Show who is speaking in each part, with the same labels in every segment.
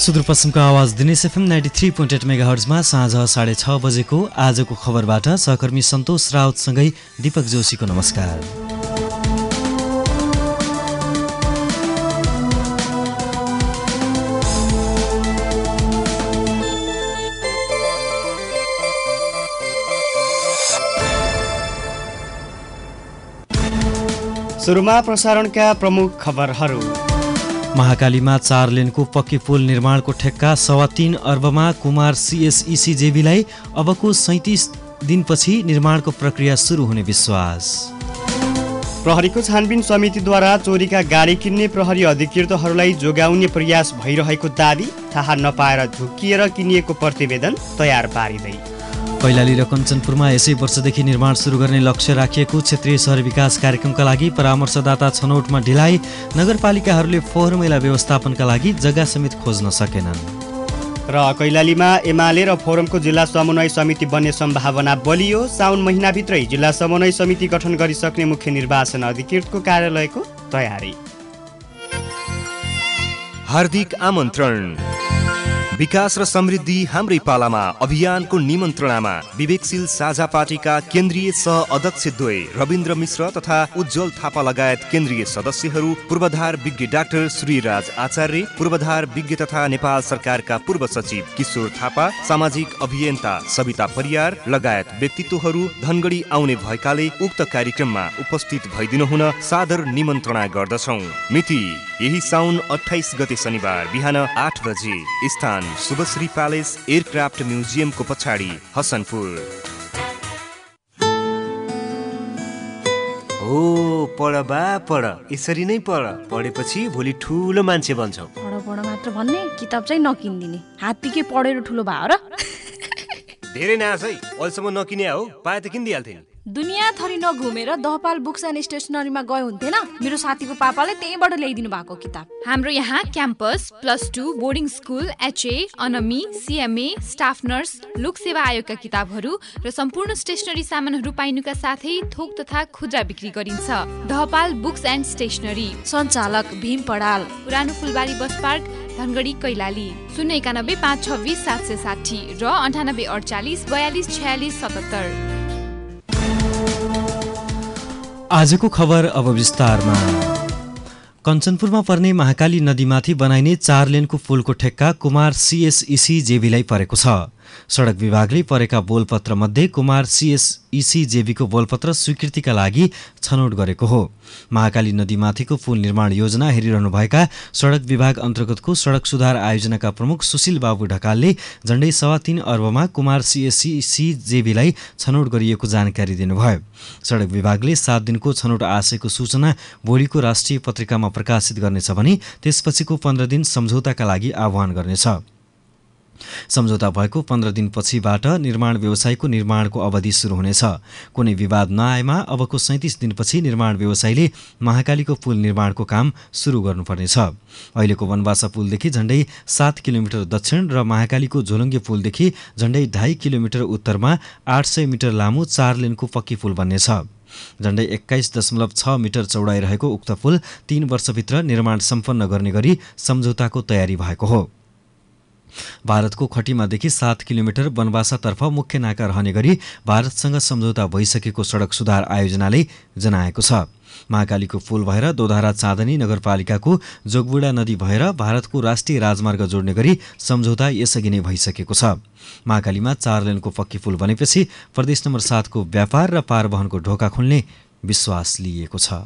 Speaker 1: सुदूरपश्चिमको आवाज दिनेश एफएम 93.8 मेगाहर्जमा साँझ 6:30 बजेको आजको खबरबाट सहकर्मी सन्तोष राउतसँगै दीपक जोशीको नमस्कार।
Speaker 2: सुरुमा प्रसारणका प्रमुख खबरहरू।
Speaker 1: महाकालीमा 4 लेनको पक्की पुल निर्माणको ठेक्का 3.25 अर्बमा कुमार सीएसईसी जेबीलाई अबको 37 दिनपछि निर्माणको प्रक्रिया सुरु हुने विश्वास।
Speaker 2: प्रहरीको छानबिन समितिद्वारा चोरीका गाडी किन्ने प्रहरी अधिकृतहरूलाई जोगाउने प्रयास भइरहेको दाबी, थाहा नपाएर झुक्किएर किनिएको प्रतिवेदन तयार पारिँदै।
Speaker 1: कैलाली र कञ्चनपुरमा यसै वर्षदेखि निर्माण सुरु गर्ने लक्ष्य राखिएको क्षेत्रीय शहर विकास कार्यक्रमका लागि परामर्शदाता छनौटमा ढिलाइ, नगरपालिकाहरूले फोहोर मैला व्यवस्थापनका लागि जग्गा समेत खोज्न सकेनन्।
Speaker 2: र कैलालीमा एमाले र फोरमको जिल्ला समन्वय समिति बन्ने सम्भावना बलियो। साउन महिनाभित्रै जिल्ला समन्वय समिति गठन गरिसक्ने मुख्य निर्वाचन अधिकृतको कार्यालयको तयारी।
Speaker 3: हार्दिक आमन्त्रण। विकास र समृद्धि हाम्रै पालामा अभियानको निमन्त्रणामा विवेकशील साझा पार्टीका केन्द्रीय सह अध्यक्ष द्वय रविन्द्र मिश्र तथा उज्जवल थापा लगायत केन्द्रीय सदस्यहरू, पूर्वाधार विज्ञ डाक्टर श्रीराज आचार्य, पूर्वाधार विज्ञ तथा नेपाल सरकारका पूर्व सचिव किशोर थापा, सामाजिक अभियन्ता सविता परियार लगायत व्यक्तित्वहरू धनगढी आउने भएकाले उक्त कार्यक्रममा उपस्थित भइदिनु हुन सादर निमन्त्रणा गर्दछौँ। मिति यही साउन 28 गते शनिबार बिहान 8 बजे। स्थान शुभश्री प्यालेस एयरक्राफ्ट म्युजियमको पछाडि हसनपुर।
Speaker 4: हो पढ बा पढ, यसरी नै पढ, पढेपछि भोलि ठुलो मान्छे बन्छौ।
Speaker 5: पढ मात्र भन्ने, किताब चाहिँ नकिन्दिने। हात्तीकै पढेर ठुलो भयो र?
Speaker 4: धेरै नास है, अहिलेसम्म नकिने हो, पाए त किनिदिहाल्थे नि।
Speaker 5: दुनियाँ थरी नघुमेर दहपाल बुक्स एन्ड स्टेसनरीमा गए हुन्थेन? मेरो साथीको पापाले त्यहीँबाट ल्याइदिनु भएको किताब।
Speaker 6: हाम्रो यहाँ क्याम्पस, +2, बोर्डिङ स्कुल, HA, अनमी, CMA, स्टाफ नर्स, लोक सेवा आयोगका किताबहरू र सम्पूर्ण स्टेसनरी सामानहरू पाइनुका साथै थोक तथा खुद्रा बिक्री गरिन्छ। दहपाल बुक्स एन्ड स्टेसनरी,
Speaker 5: सञ्चालक भीम पडाल,
Speaker 6: पुरानो फुलबारी बस पार्क, धनगढी, कैलाली। 091 526 760 र 98 48 42 46 77।
Speaker 1: आजको खबर अब विस्तारमा। कञ्चनपुरमा पर्ने महाकाली नदीमाथि बनाइने 4 लेनको पुलको ठेक्का कुमार सीएसईसी जेबीलाई परेको छ। सडक विभागले परेका बोलपत्र मध्ये कुमार सीएसईसी जेबीको बोलपत्र स्वीकृतिका लागि छनौट गरेको हो। महाकाली नदीमाथिको पुल निर्माण योजना हेरिरहनुभएका सडक विभाग अन्तर्गतको सडक सुधार आयोजनाका प्रमुख सुशील बाबु ढकालले झण्डै 3.25 अर्बमा कुमार सीएसईसी जेबीलाई छनौट गरिएको जानकारी दिनुभयो। सडक विभागले 7 दिनको छनौट आशयको सूचना भोलिको राष्ट्रिय पत्रिकामा प्रकाशित गर्नेछ भने त्यसपछिको 15 दिन सम्झौताका लागि आह्वान गर्नेछ। सम्झौता भएको 15 दिनपछिबाट निर्माण व्यवसायको निर्माणको अवधि सुरु हुनेछ। कुनै विवाद नआएमा अबको 37 दिनपछि निर्माण व्यवसायीले महाकालीको पुल निर्माणको काम सुरु गर्नुपर्नेछ। अहिलेको वनवासा पुलदेखि झण्डै 7 किलोमिटर दक्षिण र महाकालीको झोलुङ्गे पुलदेखि झण्डै 2.5 किलोमिटर उत्तरमा 800 मिटर लामो 4 लेनको पक्की पुल बन्नेछ। झण्डै 21.6 मिटर चौडाइ रहेको उक्त पुल 3 वर्षभित्र निर्माण सम्पन्न गर्ने गरी सम्झौताको तयारी भएको हो। भारतको खटिमादेखि 7 किलोमिटर वनवासातर्फ मुख्य नाका रहने गरी भारतसँग सम्झौता भइसकेको सडक सुधार आयोजनाले जनाएको छ। महाकालीको पुल भएर दोधारा चाँदनी नगरपालिकाको जोगबुढा नदी भएर भारतको राष्ट्रिय राजमार्ग जोड्ने गरी सम्झौता यसअघि नै भइसकेको छ। महाकालीमा 4 लेनको पक्की पुल बनेपछि प्रदेश नम्बर 7 को व्यापार र पारवहनको ढोका खुल्ने विश्वास लिइएको छ।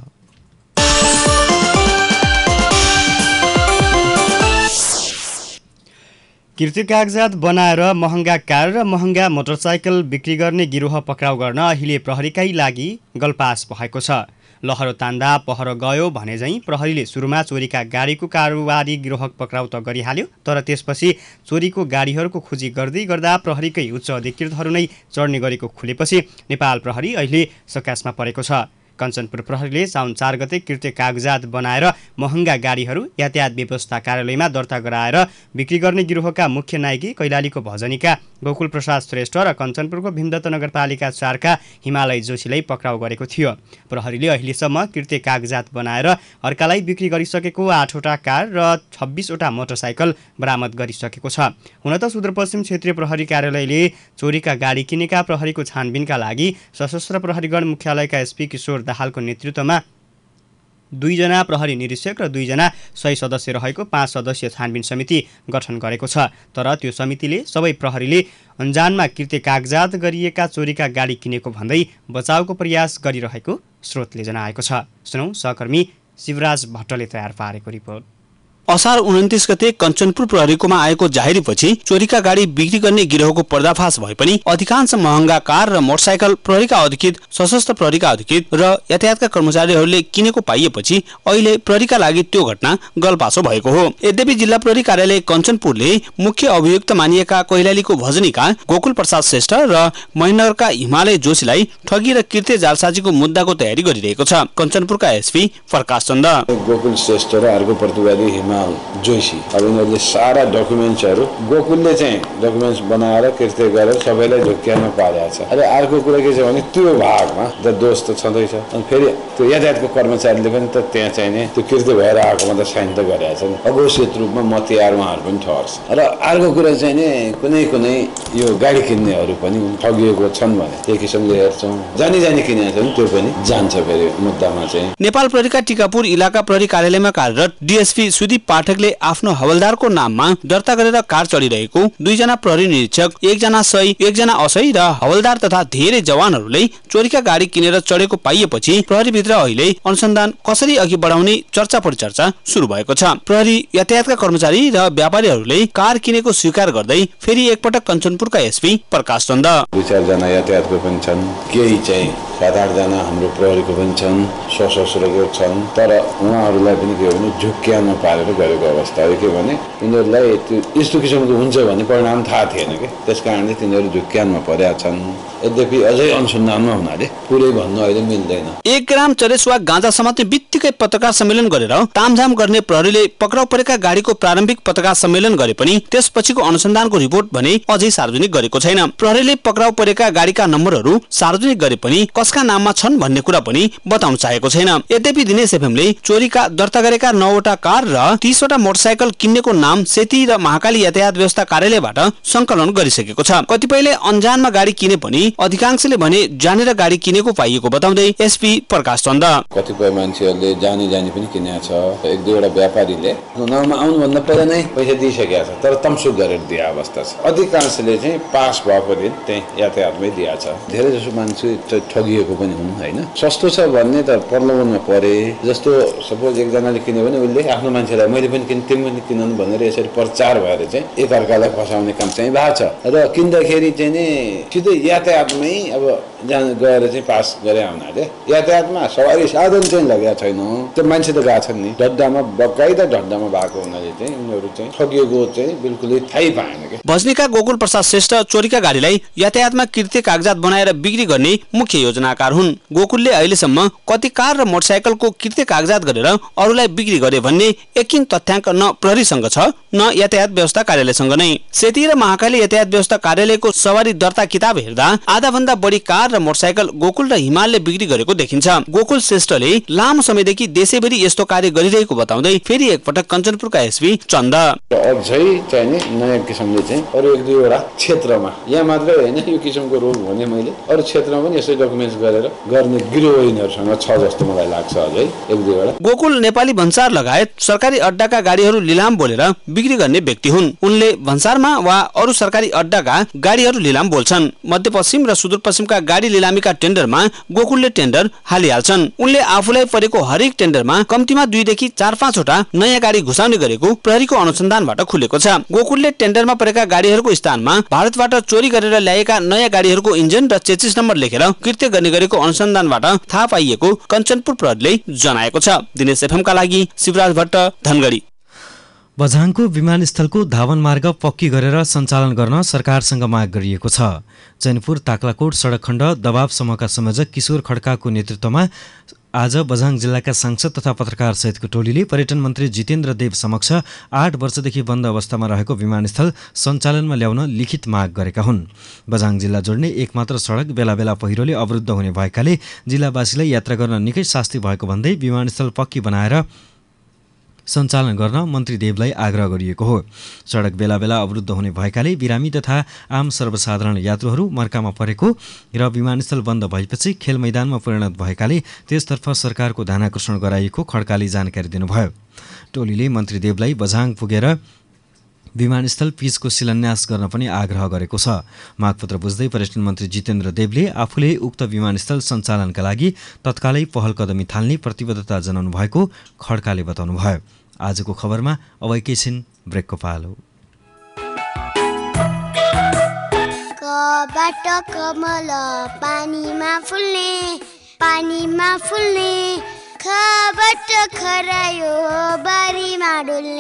Speaker 2: कृत्रिम कागजात बनाएर महँगा कार र महँगा मोटरसाइकल बिक्री गर्ने गिरोह पक्राउ गर्न अहिले प्रहरीकै लागि गलपास भएको छ। लहरो तान्दा पहरो गयो भने झैँ प्रहरीले सुरुमा चोरीका गाडीको कारोबारी गिरोह पक्राउ त गरिहाल्यो, तर त्यसपछि चोरीको गाडीहरूको खोजी गर्दै गर्दा प्रहरीकै उच्च अधिकृतहरू नै चढ्ने गरेको खुलेपछि नेपाल प्रहरी अहिले सकासमा परेको छ। कञ्चनपुर प्रहरीले साउन 4 गते कृत्रिम कागजात बनाएर महँगा गाडीहरू यातायात व्यवस्था कार्यालयमा दर्ता गराएर बिक्री गर्ने गिरोहका मुख्य नायकी कैलालीको भजनीका गोकुल प्रसाद श्रेष्ठ र कञ्चनपुरको भीमदत्त नगरपालिका 4 का हिमालय जोशीलाई पक्राउ गरेको थियो। प्रहरीले अहिलेसम्म कृत्य कागजात बनाएर अर्कालाई बिक्री गरिसकेको 8वटा कार र 26वटा मोटरसाइकल बरामद गरिसकेको छ। हुन त सुदूरपश्चिम क्षेत्रीय प्रहरी कार्यालयले चोरीका गाडी किनेका प्रहरीको छानबिनका लागि सशस्त्र प्रहरीगण मुख्यालयका एसपी किशोर दाहालको नेतृत्वमा 2 जना प्रहरी निरीक्षक र 2 जना 100 सदस्य रहेको 5 सदस्यीय छानबिन समिति गठन गरेको छ। तर त्यो समितिले सबै प्रहरीले अन्जानमा कृत्य कागजात गरिएका चोरीका गाडी किनेको भन्दै बचावको प्रयास गरिरहेको स्रोतले जनाएको छ। सुनौ सहकर्मी शिवराज भट्टले तयार पारेको रिपोर्ट।
Speaker 7: असार 29 गते कञ्चनपुर प्रहरीकोमा आएको जाहेरीपछि चोरीका गाडी बिक्री गर्ने गिरोहको पर्दाफास भए पनि अधिकांश महँगा कार र मोटरसाइकल प्रहरीका अधिकृत, सशस्त्र प्रहरीका अधिकृत र यातायातका कर्मचारीहरूले किनेको पाइएपछि अहिले प्रहरीका लागि त्यो घटना गलपासो भएको हो। यद्यपि जिल्ला प्रहरी कार्यालय कञ्चनपुरले मुख्य अभियुक्त मानिएका कैलालीको भजनीका गोकुल प्रसाद श्रेष्ठ र महेन्द्रका हिमालय जोशीलाई ठगी र कृत्य जालसाजीको मुद्दाको तयारी गरिरहेको छ। कञ्चनपुरका एसपी प्रकाश चन्द,
Speaker 8: गोकुल श्रेष्ठ र अर्को प्रतिवादी जोशी, अब यिनीहरूले सारा डकुमेन्ट्सहरू गोकुलले चाहिँ डकुमेन्ट्स बनाएर कृत्य गरेर सबैलाई झुक्क्याउन पारेको छ। र अर्को कुरा के छ भने त्यो भागमा त दोष त छँदैछ, अनि फेरि त्यो यातायातको कर्मचारीले पनि त त्यहाँ चाहिँ त्यो कृत्य भएर आएकोमा त साइन त गरेका छन्। अघोषित रूपमा मतियार उहाँहरू पनि ठहर्छ। र अर्को कुरा चाहिँ नि कुनै कुनै यो गाडी किन्नेहरू पनि ठगिएको छन् भने त्यो किसिमले हेर्छौँ। जानी किनेका छन् त्यो पनि जान्छ फेरि मुद्दामा चाहिँ।
Speaker 7: नेपाल प्रहरीका टिकापुर इलाका प्रहरी कार्यालयमा कार्यरत डीएसपी सुदीप पाठकले आफ्नो हवलदारको नाममा दर्ता गरेर कार चढिरहेको 2 जना प्रहरी निरीक्षक, 1 जना सही, 1 जना असही र हवलदार तथा धेरै जवानहरूले चोरीका गाडी किनेर चढेको पाइएपछि प्रहरीभित्र अहिले अनुसन्धान कसरी अघि बढाउने चर्चा परिचर्चा सुरु भएको छ। प्रहरी, यातायातका कर्मचारी र व्यापारीहरूले कार किनेको स्वीकार गर्दै फेरि एकपटक कञ्चनपुरका एसपी प्रकाश चन्द,
Speaker 8: 2-4 जना यातायातको पनि छन्, केही चाहिँ 7-8 जना हाम्रो प्रहरीको पनि छन्, सशस्त्रको छन्। तर उहाँहरूलाई पनि के हो भने झुक्क्याउन पारेर गरेको अवस्था हो। के भने यिनीहरूलाई यस्तो किसिमको हुन्छ भन्ने परिणाम थाहा थिएन कि, त्यस कारणले तिनीहरू झुक्क्यानमा परेका छन्। यद्यपि अझै अनुसन्धानमा हुनाले पुरै भन्नु अहिले मिल्दैन।
Speaker 7: 1 ग्राम चरेस वा गाँजा समात्ने बित्तिकै पत्रकार सम्मेलन गरेर तामझाम गर्ने प्रहरीले पक्राउ परेका गाडीको प्रारम्भिक पत्रकार सम्मेलन गरे पनि त्यसपछिको अनुसन्धानको रिपोर्ट भने अझै सार्वजनिक गरेको छैन। प्रहरीले पक्राउ परेका गाडीका नम्बरहरू सार्वजनिक गरे पनि कसका नाममा छन् भन्ने कुरा पनि बताउन चाहेको छैन। यद्यपि दिनेश एफएमले चोरीका दर्ता गरेका 9वटा कार र 30वटा मोटरसाइकल किन्नेको नाम सेती र महाकाली यातायात व्यवस्था कार्यालयबाट संकलन गरिसकेको छ। कतिपयले अन्जानमा गाडी किने पनि अधिकांशले भने जानेर गाडी किनेको पाइएको बताउँदै एसपी प्रकाश चन्द,
Speaker 8: कतिपय मान्छेहरूले जानी पनि किनेको छ। 1-2 वटा व्यापारीले नाममा आउनुभन्दा पहिला नै पैसा दिइसकेका छ, तर तमसुक गरेर दिए अवस्था छ। अधिकांशले चाहिँ पास भएको दिन त्यही यातायातमै दिएको छ। धेरै जसो मान्छे ठगिएको पनि हुन् हैन। सस्तो छ भन्ने त प्रलोभनमा परे। जस्तो सपोज एकजनाले किन्यो भने उसले आफ्नो मान्छेलाई मैले पनि किन, तिमी पनि किनन् भनेर यसरी प्रचार भएर चाहिँ एकअर्कालाई फसाउने काम चाहिँ भएको छ। र किन्दाखेरि चाहिँ नि सिधै यातायातमै अब गएर चाहिँ पास गरे हुनाले यातायातमा सवारी साधन चाहिँ लगेको छैन। त्यो मान्छे त गएको छन् नि ढड्डामा, बकाइदा ढड्डामा भएको हुनाले चाहिँ उनीहरू चाहिँ ठगिएको चाहिँ बिल्कुलै थाहै पाएन के।
Speaker 7: भजनीका गोकुल प्रसाद श्रेष्ठ चोरीका गाडीलाई यातायातमा कृत्य कागजात बनाएर बिक्री गर्ने मुख्य योजनाकार हुन्। गोकुलले अहिलेसम्म कति कार र मोटरसाइकलको कृत्य कागजात गरेर अरूलाई बिक्री गरे भन्ने एकिन तथ्याङ्क न प्रहरीसँग छ न यातायात व्यवस्था कार्यालयसँग नै। सेती र महाकाली यातायात व्यवस्था कार्यालयको सवारी दर्ता किताब हेर्दा आधा भन्दा बढी कार र मोटरसाइकल गोकुल र हिमालले बिक्री गरेको देखिन्छ। गोकुल श्रेष्ठले लामो समयदेखि देशैभरि यस्तो कार्य गरिरहेको बताउँदै फेरि एकपटक कञ्चनपुरका एसपी चन्द,
Speaker 8: अझै चाहिँ नि नयाँ किसिमले चाहिँ अरू 1-2 वटा क्षेत्रमा, यहाँ मात्रै होइन यो किसिमको रोग भने मैले अरू क्षेत्रमा पनि यसै डकुमेन्ट्स गरेर गर्ने गिरोहहरूसँग छ जस्तो मलाई लाग्छ। अझै 1-2 वटा
Speaker 7: गोकुल नेपाली भन्सार लगायत सरकारी अड्डाका गाडीहरू लिलाम बोलेर बिक्री गर्ने व्यक्ति हुन्। उनले भन्सारमा वा अरू सरकारी अड्डाका गाडीहरू लिलाम बोल्छन्। मध्यपश्चिम र सुदूरपश्चिमका गाडी लिलामीका टेन्डरमा गोकुलले टेन्डर हालिहाल्छन्। उनले आफूलाई परेको हरेक टेन्डरमा कम्तीमा 2 देखि 4-5 वटा नयाँ गाडी घुसाउने गरेको प्रहरीको अनुसन्धानबाट खुलेको छ। गोकुलले टेन्डरमा परेका गाडीहरूको स्थानमा भारतबाट चोरी गरेर ल्याएका नयाँ गाडीहरूको इन्जिन र चेसिस नम्बर लेखेर कृत्य गर्ने गरेको अनुसन्धानबाट थाहा पाइएको कञ्चनपुर प्रहरीले जनाएको छ। दिनेश एफएमका लागि शिवराज भट्ट, धनगढी।
Speaker 1: बझाङको विमानस्थलको धावन मार्ग पक्की गरेर सञ्चालन गर्न सरकारसँग माग गरिएको छ। चैनपुर ताक्लाकोट सडक खण्ड दबाव समूहका संयोजक किशोर खड्काको नेतृत्वमा आज बझाङ जिल्लाका सांसद तथा पत्रकार सहितको टोलीले पर्यटन मन्त्री जितेन्द्र देव समक्ष 8 वर्षदेखि बन्द अवस्थामा रहेको विमानस्थल सञ्चालनमा ल्याउन लिखित माग गरेका हुन्। बझाङ जिल्ला जोड्ने एकमात्र सडक बेला बेला पहिरोले अवरुद्ध हुने भएकाले जिल्लावासीलाई यात्रा गर्न निकै शास्ति भएको भन्दै विमानस्थल पक्की बनाएर सञ्चालन गर्न मन्त्री देवलाई आग्रह गरिएको हो। सडक बेला बेला अवरुद्ध हुने भएकाले बिरामी तथा आम सर्वसाधारण यात्रुहरू मर्कामा परेको र विमानस्थल बन्द भएपछि खेल मैदानमा परिणत भएकाले त्यसतर्फ सरकारको ध्यानाकर्षण गराइएको खड्काले जानकारी दिनुभयो। टोलीले मन्त्री देवलाई बझाङ पुगेर विमानस्थल पिचको शिलान्यास गर्न पनि आग्रह गरेको छ। मागपत्र बुझ्दै पर्यटन मन्त्री जितेन्द्र देवले आफूले उक्त विमानस्थल सञ्चालनका लागि तत्कालै पहल कदमी थाल्ने प्रतिबद्धता जनाउनु भएको खड्काले बताउनुभयो। आजको खबरमा अब एकैछिन ब्रेकको पालो।
Speaker 9: कबाट कमल पानीमा फुल्ने खबाट खरायो बारीमा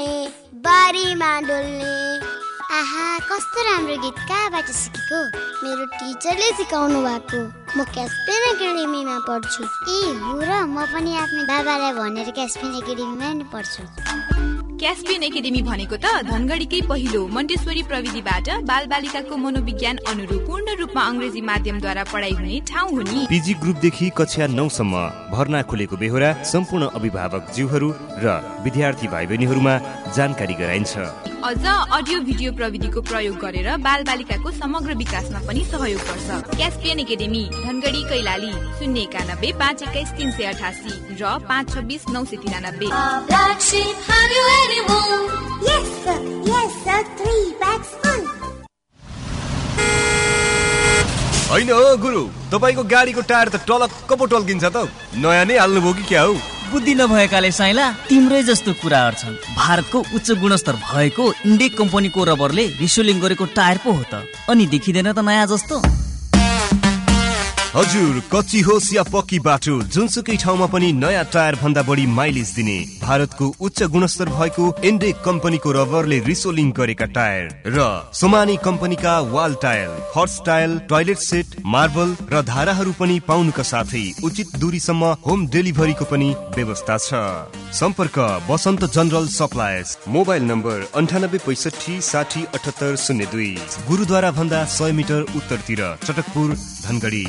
Speaker 9: डुल्ने आहा कस्तो राम्रो गीत कहाँबाट सिकेको? मेरो टिचरले सिकाउनु भएको। म क्यास्पियन एकाडेमीमा पढ्छु। ए हो र, म पनि आफ्नो बाबालाई भनेर क्यास्पियन एकाडेमीमा नि पढ्छु।
Speaker 6: क्यास्पियन एकाडेमी भनेको त धनगढीकै पहिलो मन्टेश्वरी प्रविधिबाट बालबालिकाको मनोविज्ञान अनुरूप पूर्ण रूपमा अंग्रेजी माध्यमद्वारा पढाइ हुने ठाउँ हो नि।
Speaker 3: पीजी ग्रुपदेखि कक्षा 9 सम्म भर्ना खुलेको बेहोरा सम्पूर्ण अभिभावक ज्यूहरू र विद्यार्थी भाइ बहिनीहरूमा जानकारी गराइन्छ।
Speaker 6: अझ अडियो भिडियो प्रविधिको प्रयोग गरेर बालबालिकाको समग्र विकासमा पनि सहयोग गर्छ। क्यास्पियन एकाडेमी धनगढी कैलाली 091 521 388 र 526 993।
Speaker 3: होइन हो गुरु, तपाईको गाडीको टायर त टलक्क पो टल्किन्छ त। नयाँ नै हाल्नुभयो कि क्या हो?
Speaker 10: बुद्धि नभएकाले साइला तिम्रै जस्तो कुराहरू छन्। भारतको उच्च गुणस्तर भएको इन्डेक कम्पनीको रबरले रिसोलिङ गरेको टायर पो हो त, अनि देखिँदैन त नयाँ जस्तो।
Speaker 3: हजुर, कच्ची होस् या पक्की बाटो जुनसुकै ठाउँमा पनि नयाँ टायर भन्दा बढी माइलेज दिने भारतको उच्च गुणस्तर भएको इन्डेक कम्पनीको रबरले रिसोलिङ गरेका टायर र सोमानी कम्पनीका वाल tyre, horse tyre, toilet set, marble र धाराहरू पनि पाउनुका साथै उचित दूरीसम्म होम डेलिभरीको पनि व्यवस्था छ। सम्पर्क Basant general suppliers, mobile number 9865 60 78 02, गुरुद्वारा भन्दा 100 मिटर उत्तरतिर, चटकपुर, धनगढी।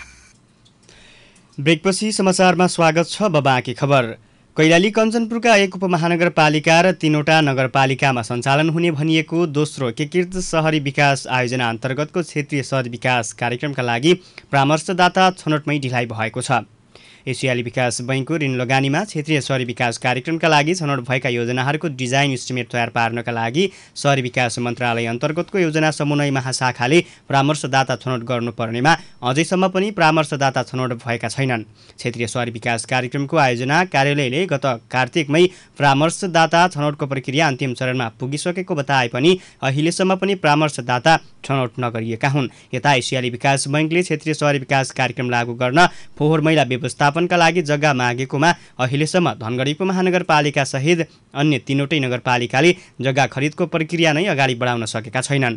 Speaker 2: ब्रेकपछि समाचारमा स्वागत छ। बाँकी खबर। कैलाली कञ्चनपुरका 1 उपमहानगरपालिका र 3वटा नगरपालिकामा सञ्चालन हुने भनिएको दोस्रो एकीकृत शहरी विकास आयोजना अन्तर्गतको क्षेत्रीय शहरी विकास कार्यक्रमका लागि परामर्शदाता छनौटमै ढिलाइ भएको छ। एसियाली विकास बैंकको ऋण लगानीमा क्षेत्रीय शहरी विकास कार्यक्रमका लागि छनौट भएका योजनाहरूको डिजाइन इस्टिमेट तयार पार्नका लागि शहरी विकास मन्त्रालय अन्तर्गतको योजना समन्वय महाशाखाले परामर्शदाता छनौट गर्नुपर्नेमा अझैसम्म पनि परामर्शदाता छनौट भएका छैनन्। क्षेत्रीय शहरी विकास कार्यक्रमको आयोजना कार्यालयले गत कार्तिकमै परामर्शदाता छनौटको प्रक्रिया अन्तिम चरणमा पुगिसकेको बताए पनि अहिलेसम्म पनि परामर्शदाता छनौट नगरिएका हुन्। यता एसियाली विकास बैंकले क्षेत्रीय शहरी विकास कार्यक्रम लागू गर्न फोहोर मैला व्यवस्थापनका लागि जग्गा मागेकोमा अहिलेसम्म धनगढी उपमहानगरपालिका सहित अन्य 3वटै नगरपालिकाले जग्गा खरिदको प्रक्रिया नै अगाडि बढाउन सकेका छैनन्।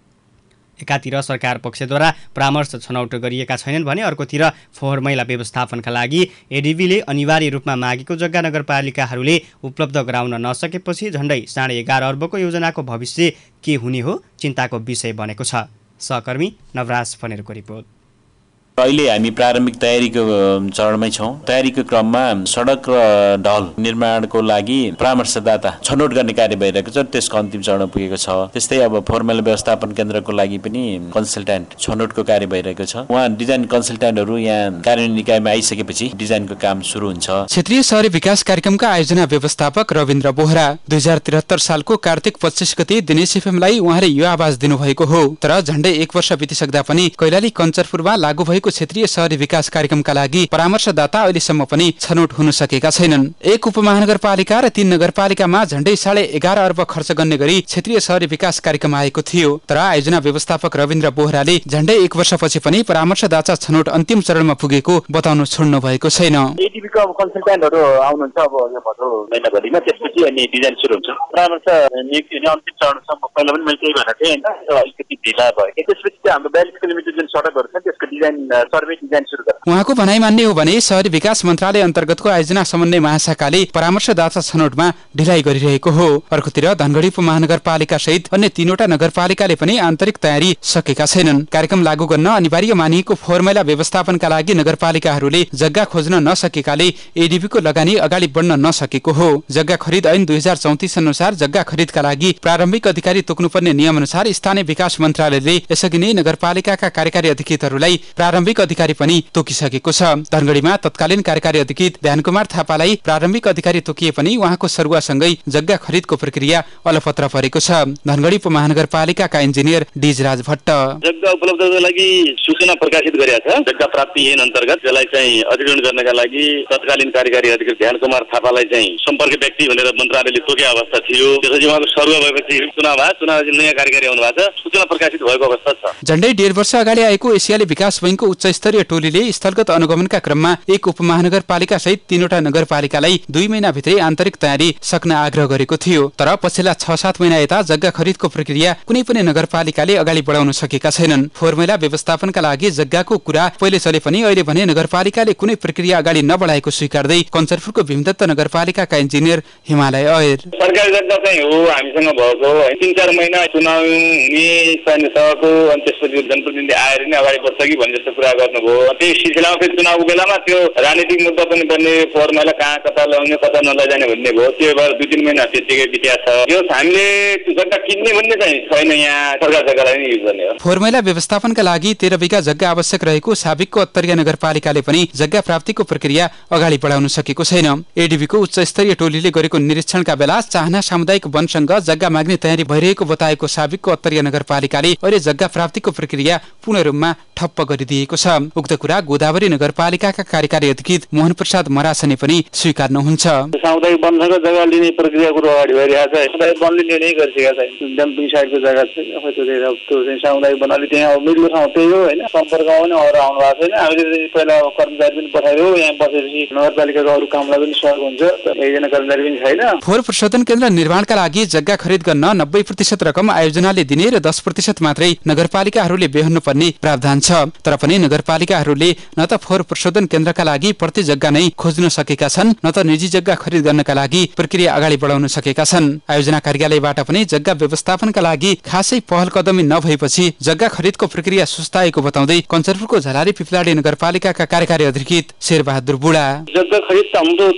Speaker 2: एकातिर सरकार पक्षद्वारा परामर्श छनौट गरिएका छैनन् भने अर्कोतिर फोहोर मैला व्यवस्थापनका लागि एडिबीले अनिवार्य रूपमा मागेको जग्गा नगरपालिकाहरूले उपलब्ध गराउन नसकेपछि झण्डै 11.5 अर्बको योजनाको भविष्य के हुने हो चिन्ताको विषय बनेको छ। सहकर्मी नवराज फनेरको रिपोर्ट।
Speaker 11: अहिले हामी प्रारम्भिक तयारीको चरणमै छौं। तयारीको क्रममा सडक र ढल निर्माणको लागि परामर्शदाता छनौट गर्ने कार्य भइरहेको छ, त्यसको अन्तिम चरण पुगेको छ। त्यस्तै अब फोहोर मैला व्यवस्थापन केन्द्रको लागि पनि कन्सल्टेन्ट छनौटको कार्य भइरहेको छ। उहाँ डिजाइन कन्सल्टेन्टहरू यहाँ कार्यान्वयन निकायमा आइसकेपछि डिजाइनको काम सुरु हुन्छ।
Speaker 12: क्षेत्रीय शहरी विकास कार्यक्रमका आयोजना व्यवस्थापक रविन्द्र बोहरा 2073 सालको कार्तिक 25 गते दिनेश एफएमलाई उहाँले यो आवाज दिनुभएको हो। तर झण्डै 1 वर्ष बितिसक्दा पनि कैलाली कञ्चनपुरमा लागू भएको क्षेत्रीय शहरी विकास कार्यक्रमका लागि परामर्शदाता अहिलेसम्म पनि छनौट हुन सकेका छैनन्। 1 उपमहानगरपालिका र 3 नगरपालिकामा झण्डै 11.5 अर्ब खर्च गर्ने गरी क्षेत्रीय शहरी विकास कार्यक्रम आएको थियो। तर आयोजना व्यवस्थापक रविन्द्र बोहराले झण्डै 1 वर्षपछि पनि परामर्शदाता छनौट अन्तिम चरणमा पुगेको बताउनु छोड्नु भएको छैन।
Speaker 13: एडीबीको अब कन्सल्टेन्टहरू आउनुहुन्छ अब यो भदौ महिनाभरिमा, त्यसपछि अनि डिजाइन सुरु हुन्छ। परामर्श नियुक्ति हुने अन्तिम चरणसम्म पहिला पनि मैले त्यही भनेको थिएँ हैन, अलिकति ढिला भयो। त्यसपछि चाहिँ हाम्रो 42 किलोमिटर जुन सडकहरू छ त्यसको डिजाइन सर्वे डिजाइन सुरु गर्छ।
Speaker 12: उहाँको भनाइ मान्ने हो भने शहरी विकास मन्त्रालय अन्तर्गतको आयोजना समन्वय महाशाखाले परामर्शदाता छनौटमा ढिलाइ गरिरहेको हो। अर्कोतिर धनगढी उपमहानगरपालिका सहित अन्य 3वटा नगरपालिकाले पनि आन्तरिक तयारी सकेका छैनन्। कार्यक्रम लागू गर्न अनिवार्य मानिएको फोहोर मैला व्यवस्थापनका लागि नगरपालिकाहरूले जग्गा खोज्न नसकेकाले एडीबीको लगानी अगाडि बढ्न नसकेको हो। जग्गा खरिद ऐन 2034 अनुसार जग्गा खरिदका लागि प्रारम्भिक अधिकारी तोक्नुपर्ने नियम अनुसार स्थानीय विकास मन्त्रालयले यसअघि नै नगरपालिकाका कार्यकारी अधिकृतहरूलाई प्रारम्भिक अधिकारी पनि तोकिसकेको छ। धनगढीमा तत्कालीन कार्यकारी अधिकृत ध्यानकुमार थापालाई प्रारम्भिक अधिकारी तोकिए पनि उहाँको सरुवासँगै जग्गा खरिदको प्रक्रिया अलपत्र परेको छ। धनगढी उपमहानगरपालिकाका इन्जिनियर डिजराज भट्ट
Speaker 14: जग्गा उपलब्धताका लागि सूचना प्रकाशित गरेका छ। जग्गा प्राप्ति ऐन अन्तर्गत यसलाई चाहिँ अधिग्रहण गर्नका लागि तत्कालीन कार्यकारी अधिकृत ध्यानकुमार थापालाई चाहिँ सम्पर्क व्यक्ति भनेर मन्त्रालयले तोकेको अवस्था थियो। त्यसपछि उहाँको सरुवा भएपछि चुनाव भयो, चुनावपछि नयाँ कार्यकारी आउनु भएको छ, सूचना प्रकाशित भएको अवस्था छ।
Speaker 12: झण्डै 1.5 वर्ष अगाडि आएको एसियाली विकास बैंकको उच्च स्तरीय टोलीले स्थलगत अनुगमनका क्रममा एक उपमहानगरपालिका सहित 3वटा नगरपालिकालाई 2 महिनाभित्रै आन्तरिक तयारी सक्न आग्रह गरेको थियो। तर पछिल्ला 6-7 महिना यता जग्गा खरिदको प्रक्रिया कुनै पनि नगरपालिकाले अगाडि बढाउन सकेका छैनन्। फोहोर मैला व्यवस्थापनका लागि जग्गाको कुरा पहिले चले पनि अहिले भने नगरपालिकाले कुनै प्रक्रिया अगाडि नबढाएको स्वीकार्दै कञ्चनपुरको भीमदत्त नगरपालिकाका इन्जिनियर हिमालय अयर
Speaker 14: सरकारी जग्गा चाहिँ हो हामीसँग भएको 3-4 महिना चुनाव हुने स्थानीय सभाको अनि त्यसपछि जनप्रतिनिधि आएर नै अगाडि बढ्छ कि भन्ने जस्तो कुरा गर्नुभयो। त्यही सिलसिलामा फेरि चुनावको बेलामा त्यो राजनीतिक मुद्दा पनि बन्ने फोहोर मैला कहाँ कता ल्याउने कता नलैजाने भन्ने भयो। त्यो भएर 2-3 महिना त्यतिकै बित्या छ। यो हामीले जग्गा किन्ने भन्ने चाहिँ छैन, यहाँ सरकार जग्गालाई नै युज गर्ने हो।
Speaker 12: फोहोर मैला व्यवस्थापनका लागि 13 बिघा जग्गा आवश्यक रहेको साबिकको अत्तरिया नगरपालिकाले पनि जग्गा प्राप्तिको प्रक्रिया अगाडि बढाउन सकेको छैन। एडीबीको उच्च स्तरीय टोलीले गरेको निरीक्षणका बेला चाहना सामुदायिक वनसँग जग्गा माग्ने तयारी भइरहेको बताएको साबिकको अत्तरिया नगरपालिकाले अहिले जग्गा प्राप्तिको प्रक्रिया पूर्ण रूपमा ठप्प गरिदिएको छ। उक्त कुरा गोदावरी नगरपालिकाका कार्यकारी अधिकृत मोहन प्रसाद मरासने पनि स्वीकार्नुहुन्छ।
Speaker 14: सामुदायिक वनसँग जग्गा लिने प्रक्रिया कुरो अगाडि भइरहेको छ। सामुदायिक वनले निर्णय गरिसकेका छ। डम्पिङ साइडको जग्गा छ, त्यो चाहिँ सामुदायिक वन अलि त्यहाँ मिल्दो ठाउँ त्यही हो होइन। सम्पर्कमा पनि अरू आउनु भएको छैन। हामीले पहिला कर्मचारी पनि पठाइदियो, यहाँ बसेपछि नगरपालिकाको अरू कामलाई पनि सहयोग हुन्छ। एकजना कर्मचारी पनि छैन।
Speaker 12: फोहोर प्रशोधन केन्द्र निर्माणका लागि जग्गा खरिद गर्न 90% रकम आयोजनाले दिने र 10% मात्रै नगरपालिकाहरूले बेहोर्नु पर्ने प्रावधान छ। तर पनि नगरपालिकाहरूले न त फोहोर प्रशोधन केन्द्रका लागि प्रति जग्गा नै खोज्न सकेका छन्, न त निजी जग्गा खरिद गर्नका लागि प्रक्रिया अगाडि बढाउन सकेका छन्। आयोजना कार्यालयबाट पनि जग्गा व्यवस्थापनका लागि खासै पहल कदमी नभएपछि जग्गा खरिदको प्रक्रिया सुस्ताएको बताउँदै कञ्चनपुरको झलारी पिपलाडी नगरपालिकाका कार्यकारी अधिकृत शेरबहादुर बुढा
Speaker 14: जग्गा खरिद त हाम्रो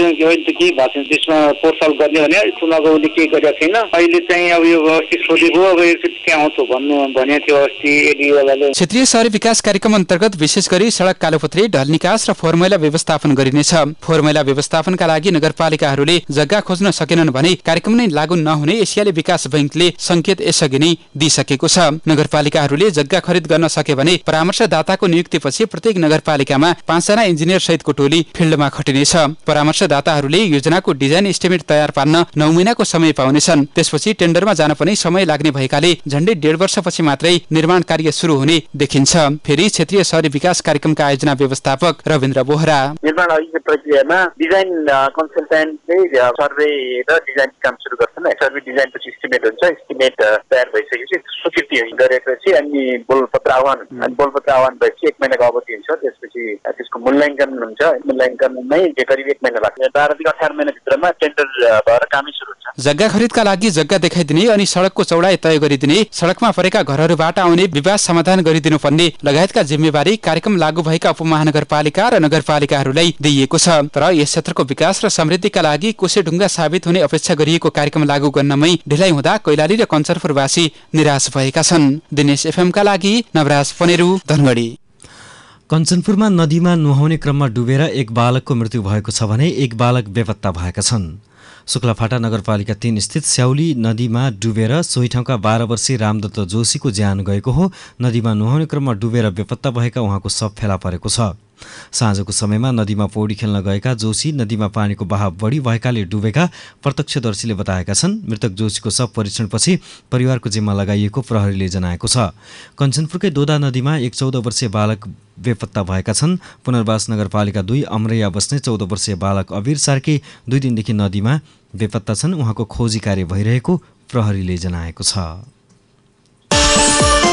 Speaker 14: के भएको त्यसमा पोर्टल गर्ने भने चुनावको उसले केही गरेको छैन। अहिले चाहिँ अब यो अस्ति सोधेको अब के आउँछ भन्नु भने थियो अस्ति एडीवालाले।
Speaker 12: क्षेत्रीय शहरी विकास कार्यक्रम अन्तर्गत विशेष गरी सडक कालोपत्री, ढल निकास र फोहोर मैला व्यवस्थापन गरिनेछ। फोहोर मैला व्यवस्थापनका लागि नगरपालिकाहरूले जग्गा खोज्न सकेनन् भने कार्यक्रम नै लागू नहुने एसियाली विकास बैंकले संकेत यसअघि नै दिइसकेको छ। नगरपालिकाहरूले जग्गा खरिद गर्न सके भने परामर्शदाताको नियुक्तिपछि प्रत्येक नगरपालिकामा 5 जना इन्जिनियर सहितको टोली फिल्डमा खटिनेछ। परामर्शदाताहरूले योजनाको डिजाइन एस्टिमेट तयार पार्न 9 महिनाको समय पाउनेछन्। त्यसपछि टेन्डरमा जान पनि समय लाग्ने भएकाले झण्डै 1.5 वर्षपछि मात्रै निर्माण कार्य सुरु हुने देखिन्छ। फेरि क्षेत्रीय शहरी विकास कार्यक्रमका आयोजना व्यवस्थापक रविन्द्र बोहरा
Speaker 13: निर्माण प्रक्रियामा डिजाइन कन्सल्टेन्टले सर्वे र डिजाइन काम सुरु गर्छन्। सर्वे डिजाइनपछि एस्टिमेट हुन्छ। एस्टिमेट तयार भइसकेपछि स्वीकृति गरेपछि अनि बोलपत्र आह्वान हुन्छ। अनि बोलपत्र आह्वान भएपछि 1 महिनाको अवधि हुन्छ। त्यसपछि त्यसको मूल्याङ्कन हुन्छ। मूल्याङ्कनमै करिब 1 महिना लाग्छ। 12 देखि 18 महिनाभित्रमा टेन्डर भएर कामै सुरु हुन्छ।
Speaker 12: जग्गा खरिदका लागि जग्गा देखाइदिने अनि सडकको चौडाइ तय गरिदिने, सडकमा परेका घरहरूबाट आउने विवाद समाधान गरिदिनु पर्ने लगायतका जिम्मेवारी कार्यक्रम लागू भएका उपमहानगरपालिका र नगरपालिकाहरूलाई दिइएको छ। तर यस क्षेत्रको विकास र समृद्धिका लागि कोसेढुङ्गा साबित हुने अपेक्षा गरिएको कार्यक्रम लागू गर्नमै ढिलाइ हुँदा कैलाली र कञ्चनपुरवासी निराश भएका छन्। दिनेश एफएमका लागि नवराज पनेरू, धनगढी।
Speaker 1: कञ्चनपुरमा नदीमा नुहाउने क्रममा डुबेर एक बालकको मृत्यु भएको छ भने एक बालक बेपत्ता भएका छन्। शुक्लाफाटा नगरपालिका 3 स्थित स्याउली नदीमा डुबेर सोही ठाउँका 12 वर्षीय रामदत्त जोशीको ज्यान गएको हो। नदीमा नुहाउने क्रममा डुबेर बेपत्ता भएका उहाँको शव फेला परेको छ। साँझको समयमा नदीमा पौडी खेल्न गएका जोशी नदीमा पानीको बहाव बढी भएकाले डुबेका प्रत्यक्षदर्शीले बताएका छन्। मृतक जोशीको शव परीक्षणपछि परिवारको जिम्मा लगाइएको प्रहरीले जनाएको छ। कञ्चनपुरकै दोदा नदीमा एक 14 वर्षीय बालक बेपत्ता भएका छन्। पुनर्वास नगरपालिका 2 अमरैया बस्ने 14 वर्षीय बालक अबिर सार्की 2 दिनदेखि नदीमा बेपत्ता छन्। उहाँको खोजी कार्य भइरहेको प्रहरीले जनाएको छ।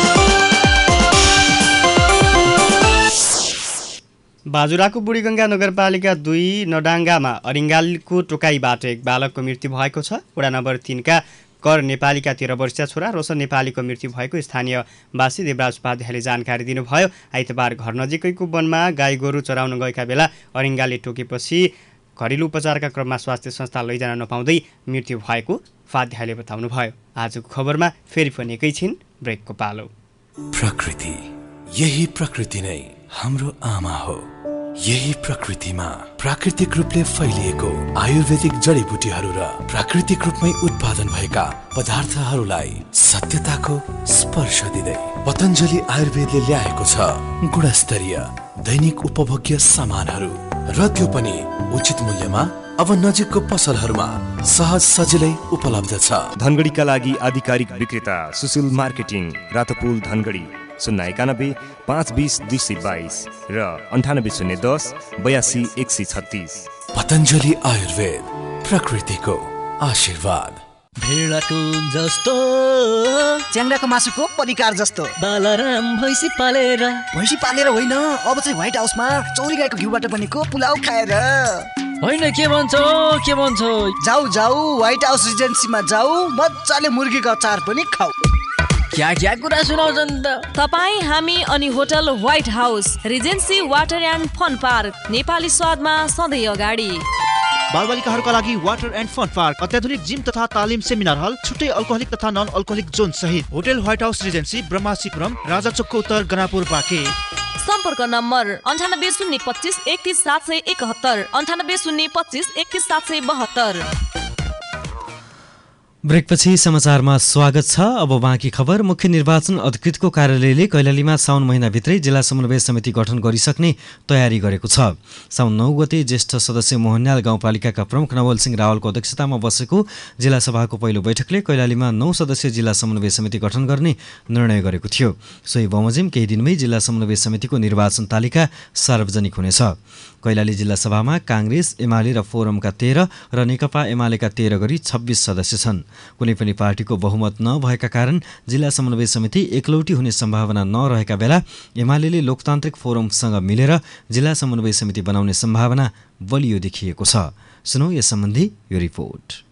Speaker 2: बाजुराको बुढीगङ्गा नगरपालिका 2 नडाङ्गामा अरिङ्गालको टोकाइबाट एक बालकको मृत्यु भएको छ। वडा नम्बर 3 का कर नेपालीका 13 वर्षीय छोरा रोशन नेपालीको मृत्यु भएको स्थानीयवासी देवराज उपाध्यायले जानकारी दिनुभयो। आइतबार घर नजिकैको वनमा गाई गोरु चराउन गएका बेला अरिङ्गाले टोकेपछि घरेलु उपचारका क्रममा स्वास्थ्य संस्था लैजान नपाउँदै मृत्यु भएको उपाध्यायले बताउनुभयो। आजको खबरमा फेरि पनि एकैछिन ब्रेकको पालो।
Speaker 15: प्रकृति, यही प्रकृति नै हाम्रो आमा हो। यही प्रकृतिमा प्राकृतिक रूपले फैलिएको आयुर्वेदिक जडीबुटीहरू र प्राकृतिक रूपमै उत्पादन भएका पदार्थहरूलाई सत्यताको स्पर्श दिँदै पतञ्जलि आयुर्वेदले ल्याएको छ गुणस्तरीय दैनिक उपभोग्य सामानहरू, र त्यो पनि उचित मूल्यमा। अब नजिकको पसलहरूमा सहज सजिलै उपलब्ध छ।
Speaker 3: धनगढीका लागि आधिकारिक विक्रेता सुशील मार्केटिङ, रातोपुल धनगढी 091 520 222 र 98 010 82 136।
Speaker 15: पतञ्जलि आयुर्वेद, प्रकृतिको आशीर्वाद।
Speaker 16: भेडाको जस्तो च्याङ्राको मासुको परिकार जस्तो बालाराम भैँसी पालेर होइन, अब चाहिँ व्हाइट हाउसमा चौरी गाईको घिउबाट बनेको पुलाउ खाएर होइन। के भन्छौ? जाऊ व्हाइट हाउस रिजेन्सीमा जाऊ, मजाले मुर्गीको अचार पनि खाऊ। क्या कुरा सुनाउँछन् त
Speaker 5: तपाईँ, हामी अनि Hotel White House Regency Water and Fun Park, Nepali स्वादमा सधैँ अगाडि।
Speaker 17: बालबालिकाहरूका लागि वाटर एन्ड फन पार्क, अत्याधुनिक जिम तथा तालिम सेमिनार हल, छुट्टै अल्कोहलिक तथा नन अल्कोहलिक जोन सहित। Hotel White House Regency, Brahmasipuram, राजाचोकको उत्तर, गनापुर बाँके।
Speaker 5: सम्पर्क नम्बर 98 025 31 771, 98 025 31 772।
Speaker 1: ब्रेकपछि समाचारमा स्वागत छ। अब बाँकी खबर। मुख्य निर्वाचन अधिकृतको कार्यालयले कैलालीमा साउन महिनाभित्रै जिल्ला समन्वय समिति गठन गरिसक्ने तयारी गरेको छ। साउन 9 गते ज्येष्ठ सदस्य मोहनलाल गाउँपालिकाका प्रमुख नवल सिंह रावलको अध्यक्षतामा बसेको जिल्ला सभाको पहिलो बैठकले कैलालीमा 9 सदस्यीय जिल्ला समन्वय समिति गठन गर्ने निर्णय गरेको थियो। सोही बमोजिम केही दिनमै जिल्ला समन्वय समितिको निर्वाचन तालिका सार्वजनिक हुनेछ। कैलाली जिल्ला सभामा काङ्ग्रेस, एमाले र फोरमका 13 र नेकपा एमालेका 13 गरी 26 सदस्य छन्। कुनै पनि पार्टीको बहुमत नभएका कारण जिल्ला समन्वय समिति एकलौटी हुने सम्भावना नरहेका बेला एमाले लोकतान्त्रिक फोरमसँग मिलेर जिल्ला समन्वय समिति बनाउने सम्भावना बलियो देखिएको छ। सुनौ यस सम्बन्धी यो रिपोर्ट।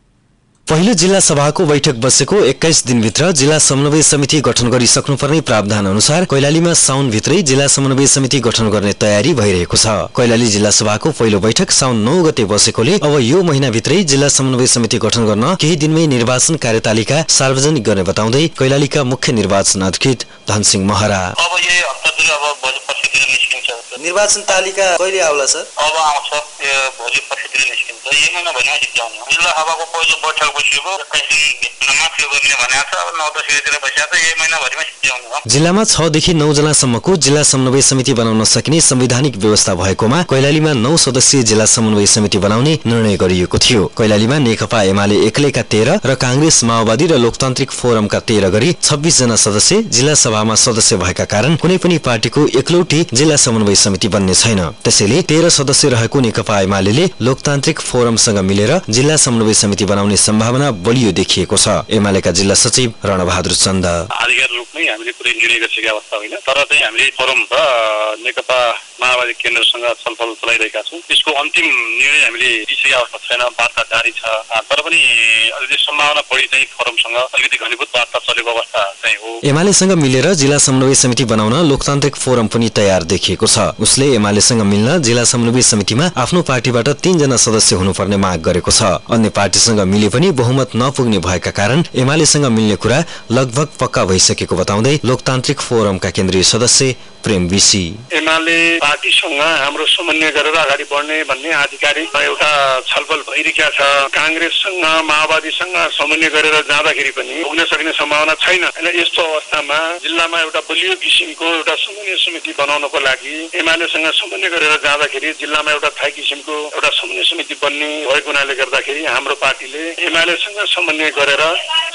Speaker 1: पहिलो जिल्ला सभाको बैठक बसेको 21 दिनभित्र जिल्ला समन्वय समिति गठन गरिसक्नुपर्ने प्रावधान अनुसार कैलालीमा साउनभित्रै जिल्ला समन्वय समिति गठन गर्ने तयारी भइरहेको छ। कैलाली जिल्ला सभाको पहिलो बैठक साउन 9 गते बसेकोले अब यो महिनाभित्रै जिल्ला समन्वय समिति गठन गर्न केही दिनमै निर्वाचन कार्यतालिका सार्वजनिक गर्ने बताउँदै कैलालीका मुख्य निर्वाचन अधिकृत धनसिंह महरा,
Speaker 18: अब यही हप्तातिर अब भोलि पर्सितिर निस्किन्छ।
Speaker 19: निर्वाचन तालिका कहिले आउला सर?
Speaker 18: अब आउँछ, यो भोलि पर्सितिर निस्किन्छ। यही महिना भएन सिद्धाउनु। जिल्ला सभाको पहिलो बैठक बसेको 21 भित्रमा थियो गर्ने भनेको छ। अब 9-10 गतेतिर बसेको छ, यही महिनाभरिमा सिद्धाउनु हो।
Speaker 1: जिल्लामा 6 देखि 9 जनासम्मको जिल्ला समन्वय समिति बनाउन सकिने संवैधानिक व्यवस्था भएकोमा कैलालीमा 9 सदस्यीय जिल्ला समन्वय समिति बनाउने निर्णय गरिएको थियो। कैलालीमा नेकपा एमाले एक्लैका 13 र काङ्ग्रेस, माओवादी र लोकतान्त्रिक फोरमका 13 गरी 26 जना सदस्य जिल्ला सभामा सदस्य भएका कारण कुनै पनि पार्टीको एकलौटी जिल्ला समन्वय समिति बन्ने छैन। त्यसैले 13 सदस्य रहेको नेकपा एमाले लोकतान्त्रिक फोरमसँग मिलेर जिल्ला समन्वय समिति बनाउने सम्भावना बलियो देखिएको छ। एमालेका जिल्ला सचिव रणबहादुर चन्द,
Speaker 14: आधिकारिक रूपमै हामीले कुनै निर्णय गरिसकेका अवस्था होइन, तर चाहिँ हामीले फोरम र नेकपा माओवादी केन्द्रसँग छलफल चलाइरहेका छौँ। त्यसको अन्तिम निर्णय हामीले लिइसकेका अवस्था छैन, वार्ता जारी छ। तर पनि अलिकति सम्भावना बढी चाहिँ फोरमसँग अलिकति घनीभूत वार्ता चलेको अवस्था चाहिँ हो।
Speaker 1: एमालेसँग मिलेर जिल्ला समन्वय समिति बनाउन लोकतान्त्रिक फोरम पनि तयार देखिएको छ। उसले एमालेसँग मिल्न जिल्ला समन्वय समितिमा आफ्नो पार्टीबाट 3 जना सदस्य हुनुपर्ने माग गरेको छ। अन्य पार्टीसँग मिले पनि बहुमत नपुग्ने भएका कारण एमालेसँग मिल्ने कुरा लगभग पक्का भइसकेको बताउँदै लोकतान्त्रिक फोरमका केन्द्रीय सदस्य प्रेम विसी,
Speaker 14: एमाले पार्टीसँग हाम्रो समन्वय गरेर अगाडि बढ्ने भन्ने आधिकारिक एउटा छलफल भइरहेको छ। काङ्ग्रेससँग माओवादीसँग समन्वय गरेर जाँदाखेरि पनि पुग्न सक्ने सम्भावना छैन। यस्तो अवस्थामा जिल्लामा एउटा बलियो किसिमको एउटा समन्वय समिति बनाउनको लागि एमालेसँग समन्वय गरेर जाँदाखेरि जिल्लामा एउटा थाई किसिमको एउटा समन्वय समिति बन्ने भएको हुनाले गर्दाखेरि हाम्रो पार्टीले एमालेसँग समन्वय गरेर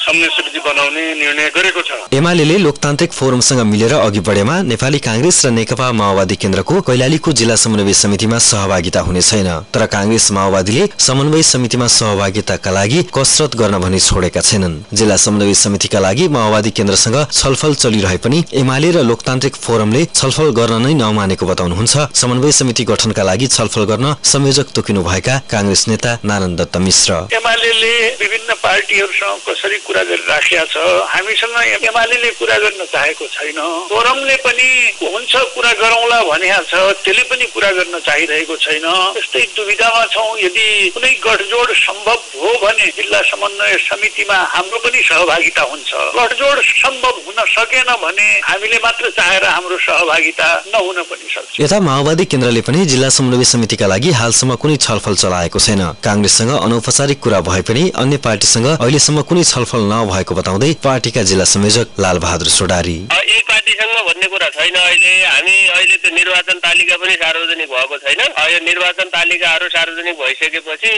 Speaker 20: समन्वय बनाउने निर्णय गरेको छ।
Speaker 1: एमाले लोकतान्त्रिक फोरमसँग मिलेर अघि बढेमा नेपाली कांग्रेस र नेकपा माओवादी केन्द्रको कैलालीको जिल्ला समन्वय समितिमा सहभागिता हुने छैन। तर कांग्रेस माओवादीले समन्वय समितिमा सहभागिताका लागि कसरत गर्न भनी छोडेका छैनन्। जिल्ला समन्वय समितिका लागि माओवादी केन्द्रसँग छलफल चलिरहे पनि एमाले र लोकतान्त्रिक फोरमले छलफल गर्न नै नमानेको बताउनुहुन्छ समन्वय समिति गठनका लागि छलफल गर्न संयोजक तोकिनु भएका कांग्रेस नेता नारायण दत्त मिश्र।
Speaker 20: एमाले विभिन्न पार्टीहरूसँग कसरी कुरा गरिराखेका छ, हामीसँग एमाले कुरा गर्न चाहेको छैन। फोरमले पनि हुन्छ कुरा गरौँला भनेको छ, त्यसले पनि कुरा गर्न चाहिरहेको छैन। यस्तै दुविधामा छौं। यदि कुनै गठजोड सम्भव हो भने जिल्ला समन्वय समितिमा हाम्रो पनि सहभागिता हुन्छ। गठजोड सम्भव हुन सकेन भने हामीले मात्र चाहेर हाम्रो सहभागिता नहुन पनि सक्छ।
Speaker 1: यता माओवादी केन्द्रले पनि जिल्ला समन्वय समितिका लागि हालसम्म कुनै छलफल चलाएको छैन। कांग्रेससँग अनौपचारिक कुरा भए पनि अन्य पार्टीसँग अहिलेसम्म कुनै छलफल नभएको बताउँदै पार्टीका जिल्ला संयोजक लालबहादुर सोडारी।
Speaker 21: यही पार्टीसँग भन्ने कुरा छैन। अहिले त्यो निर्वाचन तालिका पनि सार्वजनिक भएको छैन। यो निर्वाचन तालिकाहरू सार्वजनिक भइसकेपछि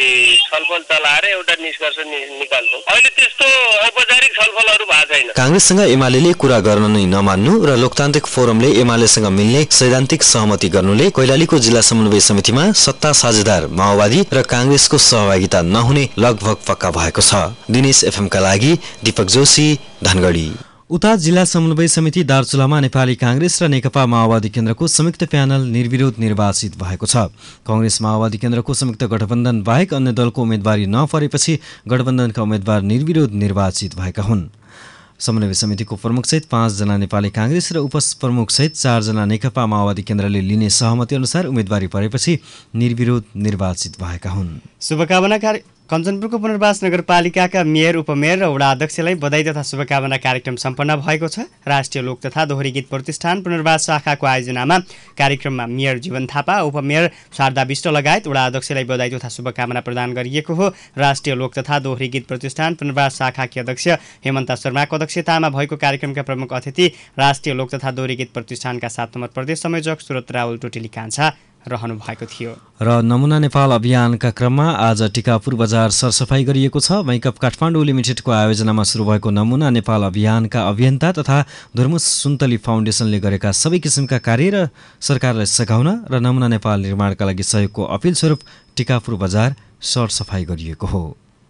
Speaker 21: छलफल चलाएर एउटा निष्कर्ष निकाल्छौँ। अहिले त्यस्तो औपचारिक छलफलहरू भएको छैन।
Speaker 1: कांग्रेससँग एमाले कुरा गर्न नै नमान्नु र लोकतान्त्रिक फोरमले एमालेसँग मिल्ने सैद्धान्तिक सहमति गर्नुले कैलालीको जिल्ला समन्वय समितिमा सत्ता साझेदार माओवादी र कांग्रेसको सहभागिता नहुने लगभग पक्का भएको छ। दिनेश एफएमका लागि दीपक जोशी, धनगढी। उता जिल्ला समन्वय समिति दार्चुलामा नेपाली कांग्रेस र नेकपा माओवादी केन्द्रको संयुक्त प्यानल निर्विरोध निर्वाचित भएको छ। कांग्रेस माओवादी केन्द्रको संयुक्त गठबन्धन बाहेक अन्य दलको उम्मेदवारी नपरेपछि गठबन्धनका उम्मेद्वार निर्विरोध निर्वाचित भएका हुन्। समन्वय समितिको प्रमुखसहित 5 जना नेपाली कांग्रेस र उपप्रमुखसहित 4 जना नेकपा माओवादी केन्द्रले लिने सहमति अनुसार उम्मेदवारी परेपछि निर्विरोध निर्वाचित भएका हुन्।
Speaker 2: शुभकामना कञ्चनपुरको पुनर्वास नगरपालिकाका मेयर, उपमेयर र वडा अध्यक्षलाई बधाई तथा शुभकामना कार्यक्रम सम्पन्न भएको छ। राष्ट्रिय लोक तथा दोहोरी गीत प्रतिष्ठान पुनर्वास शाखाको आयोजनामा कार्यक्रममा मेयर जीवन थापा, उपमेयर शारदा विष्ट लगायत वडा अध्यक्षलाई बधाई तथा शुभकामना प्रदान गरिएको हो। राष्ट्रिय लोक तथा दोहोरी गीत प्रतिष्ठान पुनर्वास शाखाकी अध्यक्ष हेमन्ता शर्माको अध्यक्षतामा भएको कार्यक्रमका प्रमुख अतिथि राष्ट्रिय लोक तथा दोहोरी गीत प्रतिष्ठानका 7 नम्बर प्रदेश संयोजक सुरत राहुल टोटेली कान्छा रहनु भएको थियो।
Speaker 1: र नमुना नेपाल अभियानका क्रममा आज टिकापुर बजार सरसफाई गरिएको छ। मेकअप काठमाडौँ लिमिटेडको आयोजनामा सुरु भएको नमुना नेपाल अभियानका अभियन्ता तथा धर्मुस सुन्तली फाउन्डेसनले गरेका सबै किसिमका कार्य र सरकारलाई सघाउन र नमुना नेपाल निर्माणका लागि सहयोगको अपिल स्वरूप टिकापुर बजार सरसफाई गरिएको हो।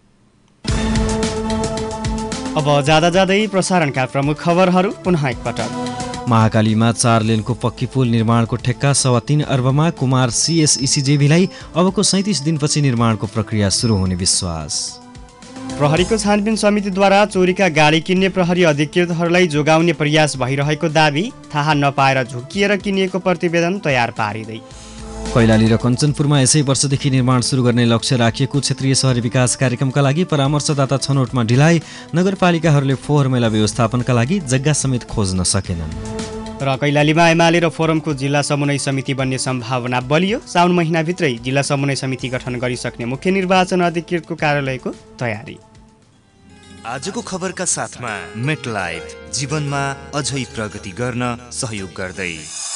Speaker 2: अब जाँदै प्रसारणका प्रमुख खबरहरू पुनः एकपटक।
Speaker 1: महाकालीमा 4 लेनको पक्की पुल निर्माणको ठेक्का 3.25 अर्बमा कुमार सीएसईसीजेबीलाई अबको 37 दिनपछि निर्माणको प्रक्रिया सुरु हुने विश्वास।
Speaker 2: प्रहरीको छानबिन समितिद्वारा चोरीका गाडी किन्ने प्रहरी अधिकृतहरूलाई जोगाउने प्रयास भइरहेको दाबी। थाहा नपाएर झुक्किएर किनिएको प्रतिवेदन तयार पारिँदै।
Speaker 1: कैलाली र कञ्चनपुरमा यसै वर्षदेखि निर्माण सुरु गर्ने लक्ष्य राखिएको क्षेत्रीय शहरी विकास कार्यक्रमका लागि परामर्शदाता छनौटमा ढिलाइ। नगरपालिकाहरूले फोहोर मैला व्यवस्थापनका लागि जग्गा समेत खोज्न सकेनन्।
Speaker 2: र कैलालीमा एमाले र फोरमको जिल्ला समन्वय समिति बन्ने सम्भावना बलियो। साउन महिनाभित्रै जिल्ला समन्वय समिति गठन गरिसक्ने मुख्य निर्वाचन अधिकृतको कार्यालयको तयारी।
Speaker 3: आजको खबरका साथमा मेटलाइफ जीवनमा अझै प्रगति गर्न सहयोग गर्दै।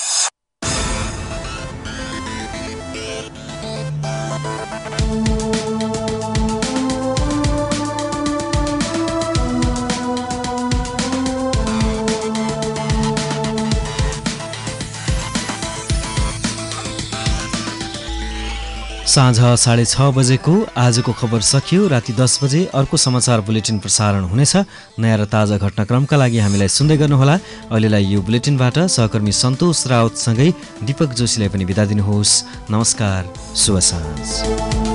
Speaker 1: साँझ 6:30 बजेको आजको खबर सकियो। राति 10 बजे अर्को समाचार बुलेटिन प्रसारण हुनेछ। नयाँ र ताजा घटनाक्रमका लागि हामीलाई सुन्दै गर्नुहोला। अहिलेलाई यो बुलेटिनबाट सहकर्मी सन्तोष राउतसँगै दीपक जोशीलाई पनि बिदा दिनुहोस्। नमस्कार, शुभ साँझ।